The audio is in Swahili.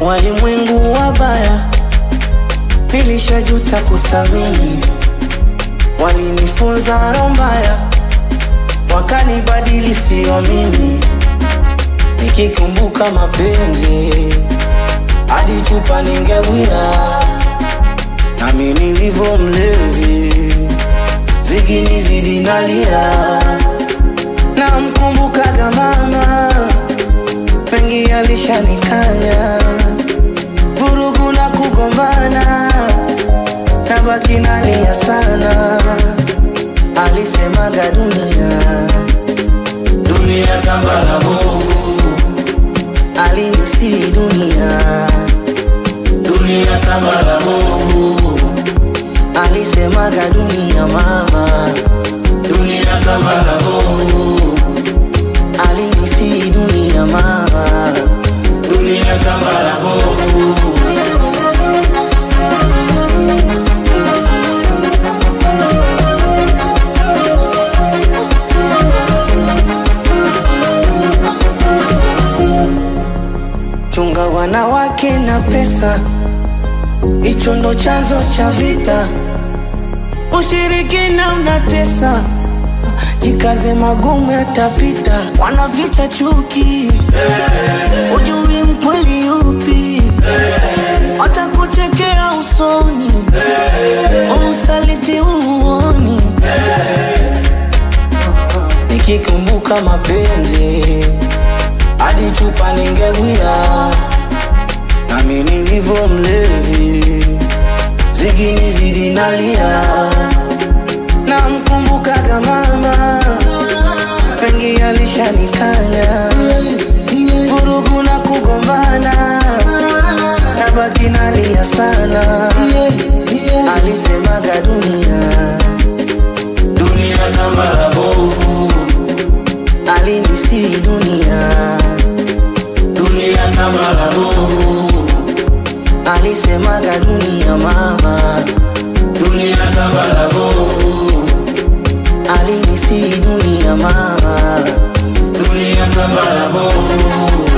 walimwengu wabaya, nilishajuta kuthamini. Walinifunza roho mbaya, wakanibadili sio mimi. Nikikumbuka mapenzi, hadi chupa ningewia. Nami nilivyo mlevi, zikinizidi nalia. Namkumbukaga mama, mengi alishanikanya. Vurugu na kugombana, nabaki nalia sana. Alisemaga dunia tambala bovu. Alinisi dunia tambala bovu. Alisemaga dunia mama, dunia tambala bovu. Alinisi dunia mama, dunia tambala bovu. Chunga wanawake na pesa, hicho ndo chanzo cha vita. Ushirikina unatesa, jikaze magumu yatapita. Wanaficha chuki, ujui mkweli upi. Watakuchekea usoni, usaliti umuoni. Nikikumbuka mapenzi, hadi chupa ningewia. Nami nilivyo mlevi, zikinizidi nalia. Namkumbukaga mama, mengi alishanikanya. Vurugu na kugombana, nabaki nalia sana. Alisemaga dunia tambala bovu. Alinisi dunia tambala bovu. Alisemaga dunia mama, dunia tambala bovu. Alinisi dunia mama, dunia tambala bovu.